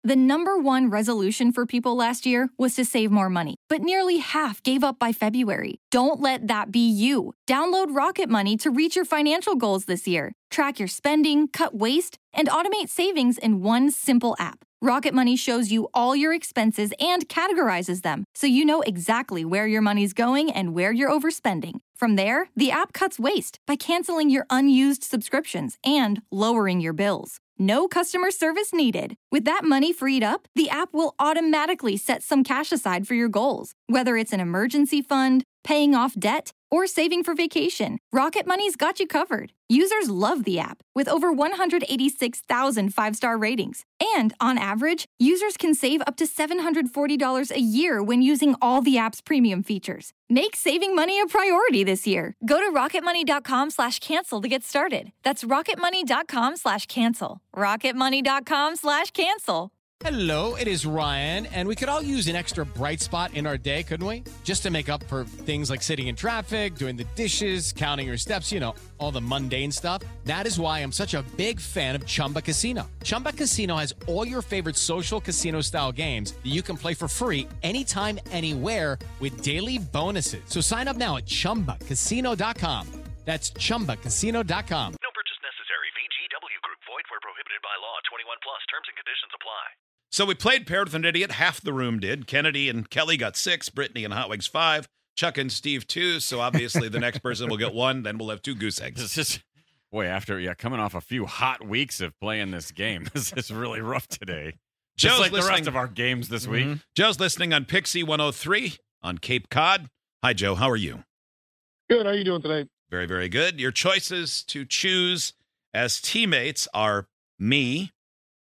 The number one resolution for people last year was to save more money, but nearly half gave up by February. Don't let that be you. Download Rocket Money to reach your financial goals this year. Track your spending, cut waste, and automate savings in one simple app. Rocket Money shows you all your expenses and categorizes them, so you know exactly where your money's going and where you're overspending. From there, the app cuts waste by canceling your unused subscriptions and lowering your bills. No customer service needed. With that money freed up, the app will automatically set some cash aside for your goals. Whether it's an emergency fund, paying off debt, or saving for vacation, Rocket Money's got you covered. Users love the app, with over 186,000 five-star ratings. And on average, users can save up to $740 a year when using all the app's premium features. Make saving money a priority this year. Go to rocketmoney.com/cancel to get started. That's rocketmoney.com/cancel. rocketmoney.com/cancel. Hello, it is Ryan, and we could all use an extra bright spot in our day, couldn't we? Just to make up for things like sitting in traffic, doing the dishes, counting your steps, you know, all the mundane stuff. That is why I'm such a big fan of Chumba Casino. Chumba Casino has all your favorite social casino-style games that you can play for free anytime, anywhere with daily bonuses. So sign up now at ChumbaCasino.com. That's ChumbaCasino.com. No purchase necessary. VGW Group. Void where prohibited by law. 21 plus. Terms and conditions apply. So we played Paired with an Idiot. Half the room did. Kennedy and Kelly got 6. Brittany and Hot Wings 5. Chuck and Steve 2. So obviously the next person will get 1. Then we'll have 2 goose eggs. This is, boy, coming off a few hot weeks of playing this game, this is really rough today. Just like the rest of our games this week. Joe's listening on Pixie 103 on Cape Cod. Hi, Joe. How are you? Good. How are you doing today? Very, very good. Your choices to choose as teammates are me,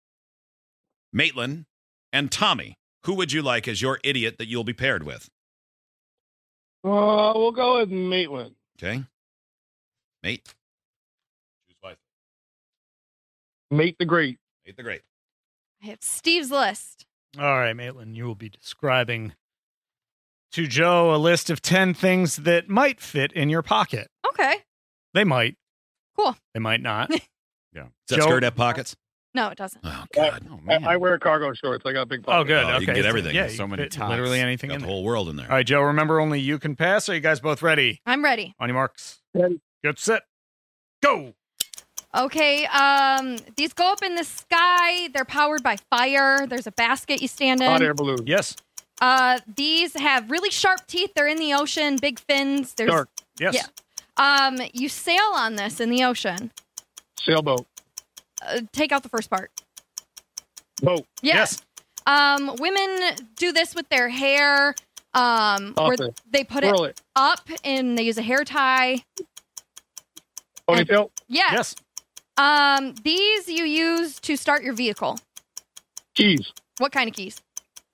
Maitland, and Tommy. Who would you like as your idiot that you'll be paired with? We'll go with Maitland. Okay. Mate. Choose wisely. Mate the Great. Mate the Great. I have Steve's list. All right, Maitland, you will be describing to Joe a list of 10 things that might fit in your pocket. Okay. They might. Cool. They might not. Yeah. Does that skirt have pockets? No, it doesn't. Oh, God. Oh, man. I wear cargo shorts. I got big pockets. Oh, good. Oh, okay. you can get everything. Yeah, So you many fit tops. literally anything Got in the there. whole world in there. All right, Joe, remember only you can pass. Are you guys both ready? I'm ready. On your marks. Ready. Get set. Go. Okay, these go up in the sky. They're powered by fire. There's a basket you stand in. Hot air balloon. Yes. These have really sharp teeth. They're in the ocean, big fins. There's Shark. Yes. Yeah. You sail on this in the ocean. Sailboat. Take out the first part. Boat. Yeah. Yes. Women do this with their hair. Where it. they put Twirl it up and they use a hair tie. Ponytail. Yeah. Yes. These you use to start your vehicle. Keys. What kind of keys?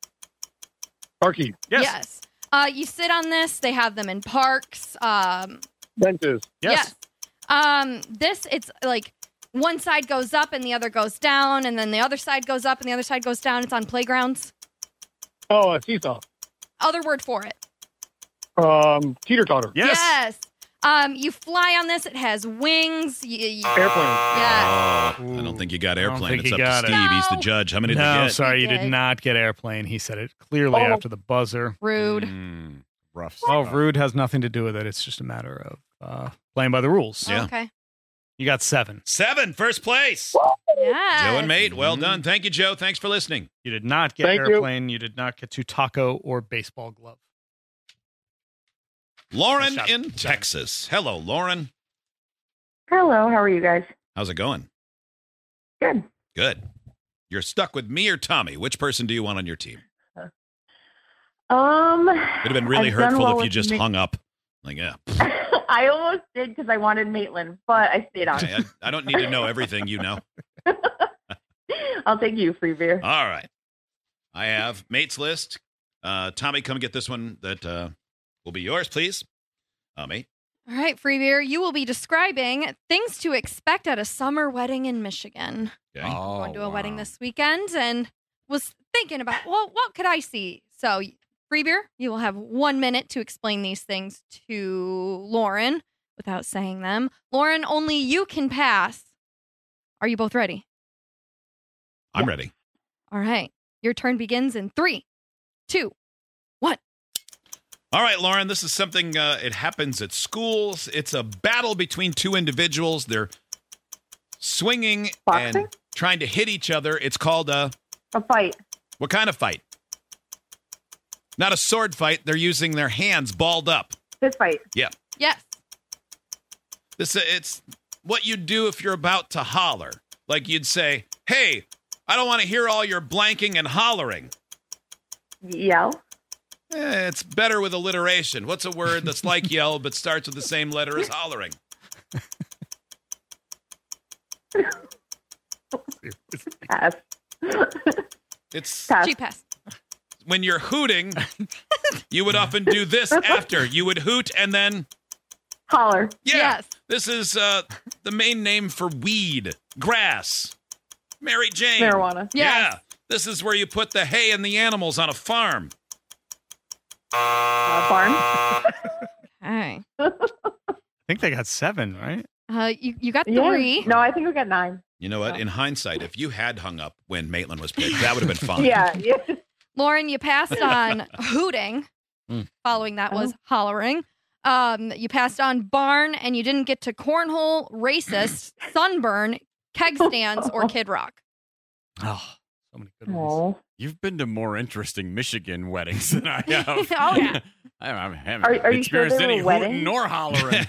Car keys. Yes. You sit on this. They have them in parks. Benches. Yes. This, it's like one side goes up and the other goes down, and then the other side goes up and the other side goes down. It's on playgrounds. Oh, a seesaw. Other word for it. Teeter-totter. Yes. You fly on this. It has wings. Airplane. Yeah. Oh, I don't think you got I don't airplane. think It's you up to got it. Steve. He's the No. judge. How many did No, you get? sorry, you He did did. not get airplane. He said it clearly Oh. after the buzzer. Rude. Rough Oh, stuff. rude has nothing to do with it. It's just a matter of playing by the rules. Yeah. Okay. You got 7. 7, first place. Yeah. Joe and Mate, well done. Thank you, Joe. Thanks for listening. You did not get Thank you. airplane. You did not get to taco or baseball glove. Lauren Nice job. in Texas. Hello, Lauren. Hello, how are you guys? How's it going? Good. Good. You're stuck with me or Tommy. Which person do you want on your team? It would have been really I've done hurtful well if you with just Ma- hung up. Like, yeah. I almost did because I wanted Maitland, but I stayed on. I don't need to know everything you know. I'll take you, free beer. All right. I have Mate's list. Tommy, come get this one that will be yours, please. Mate. All right, free beer. You will be describing things to expect at a summer wedding in Michigan. Okay. I'm going to a wedding this weekend and was thinking about, well, what could I see? So, free beer, you will have 1 minute to explain these things to Lauren without saying them. Lauren, only you can pass. Are you both ready? I'm ready. All right. Your turn begins in 3, 2, 1. All right, Lauren, this is something, it happens at schools. It's a battle between two individuals. They're swinging Boxing? and trying to hit each other. It's called a fight. What kind of fight? Not a sword fight. They're using their hands balled up. Fist fight. Yeah. Yes. It's what you'd do if you're about to holler. Like you'd say, hey, I don't want to hear all your blanking and hollering. Yell. It's better with alliteration. What's a word that's like yell but starts with the same letter as hollering? Pass. It's Pass. She passed. when you're hooting, you would often do this after. You would hoot and then Holler. yeah. Yes. This is the main name for weed, grass. Mary Jane. Marijuana. Yes. Yeah. This is where you put the hay and the animals on a farm. Barn. Okay. I think they got 7, right? You got Yeah. 3. No, I think we got 9. You know what? In hindsight, if you had hung up when Maitland was picked, that would have been fun. Yeah. Lauren, you passed on hooting. Following that was hollering. You passed on barn, and you didn't get to cornhole, racist, sunburn, keg stands, or Kid Rock. Oh, so many good ones. Oh. You've been to more interesting Michigan weddings than I have. Oh, yeah. I haven't Are you sure experienced they were any weddings? hooting nor hollering.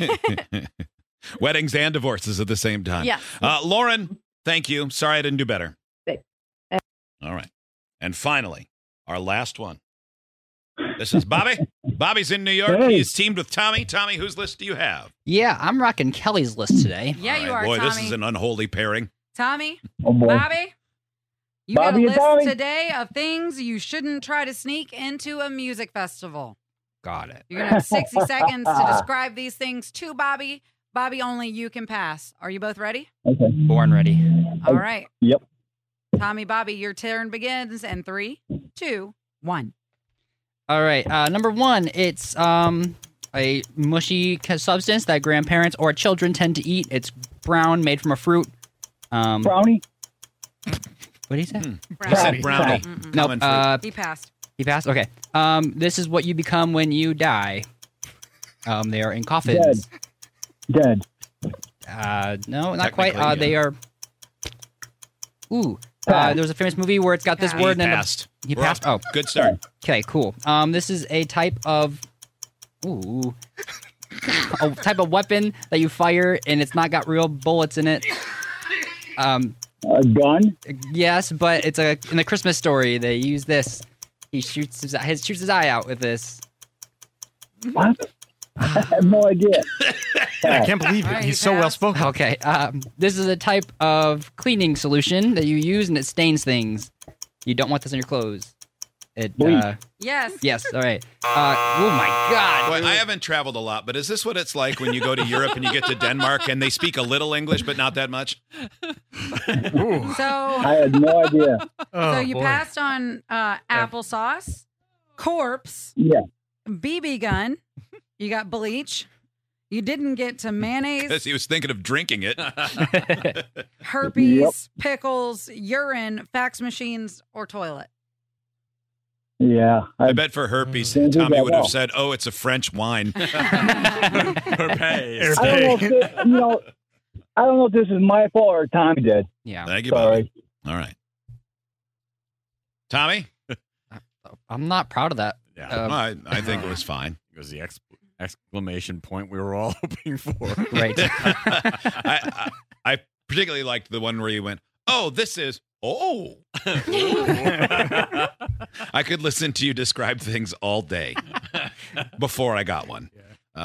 Weddings and divorces at the same time. Yes. Lauren, thank you. Sorry I didn't do better. Thanks. All right. And finally, our last one. This is Bobby. Bobby's in New York. Hey. He's teamed with Tommy. Tommy, whose list do you have? Yeah, I'm rocking Kelly's list today. Yeah, All you right, are, boy, Tommy. this is an unholy pairing. Tommy, Oh, boy. Bobby, you Bobby got a and list Tommy. today of things you shouldn't try to sneak into a music festival. Got it. You're going to have 60 seconds to describe these things to Bobby. Bobby, only you can pass. Are you both ready? Okay. Born ready. All right. Yep. Tommy, Bobby, your turn begins in 3, 2, 1. All right. Number 1, it's a mushy substance that grandparents or children tend to eat. It's brown, made from a fruit. Brownie. What did he say? He said brownie. Nope. Common fruit. He passed. He passed? Okay. This is what you become when you die. They are in coffins. Dead. No, not quite. Technically, They yeah. are... Ooh. Pass. There was a famous movie where it's got this Pass. word He and passed. He We're passed? off. Oh. Good start. Okay, cool. This is a type of... Ooh. A type of weapon that you fire, and it's not got real bullets in it. A gun. Yes, but it's in the Christmas Story. They use this. He shoots his eye out with this. What? I have no idea. I can't believe All it. right, He's you so well passed. spoken. Okay. This is a type of cleaning solution that you use, and it stains things. You don't want this on your clothes. It. Bleach. Yes. Yes. All right. Oh my God. Boy, I haven't traveled a lot, but is this what it's like when you go to Europe and you get to Denmark and they speak a little English, but not that much? Ooh. So, I had no idea. Oh, so you boy. passed on applesauce, corpse, Yeah. BB gun. You got bleach. You didn't get to mayonnaise, Because he was thinking of drinking it. herpes, Yep. pickles, urine, fax machines, or toilet. Yeah. I bet for herpes, Didn't do Tommy that would have well. said, "Oh, it's a French wine." Herpes. I don't know if this, I don't know if this is my fault or Tommy did. Yeah. Thank you, Bobby. Sorry. All right, Tommy. I'm not proud of that. Yeah. I think it was fine. It was the exclamation point we were all hoping for. Right. I particularly liked the one where you went, "Oh, this is oh." I could listen to you describe things all day before I got one.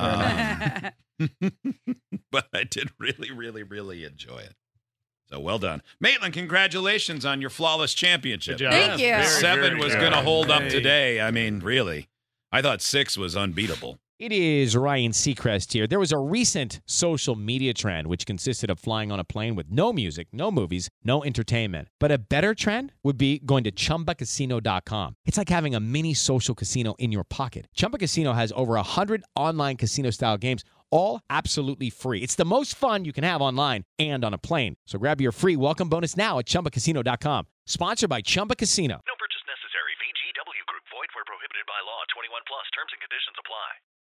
But I did really, really, really enjoy it. So well done. Maitland, congratulations on your flawless championship. Good job. Thank you. Very, 7 very was good. going to hold up Hey. today. I mean, really. I thought 6 was unbeatable. It is Ryan Seacrest here. There was a recent social media trend which consisted of flying on a plane with no music, no movies, no entertainment. But a better trend would be going to ChumbaCasino.com. It's like having a mini social casino in your pocket. Chumba Casino has over 100 online casino-style games, all absolutely free. It's the most fun you can have online and on a plane. So grab your free welcome bonus now at ChumbaCasino.com. Sponsored by Chumba Casino. No purchase necessary. VGW Group. Void where prohibited by law. 21 plus. Terms and conditions apply.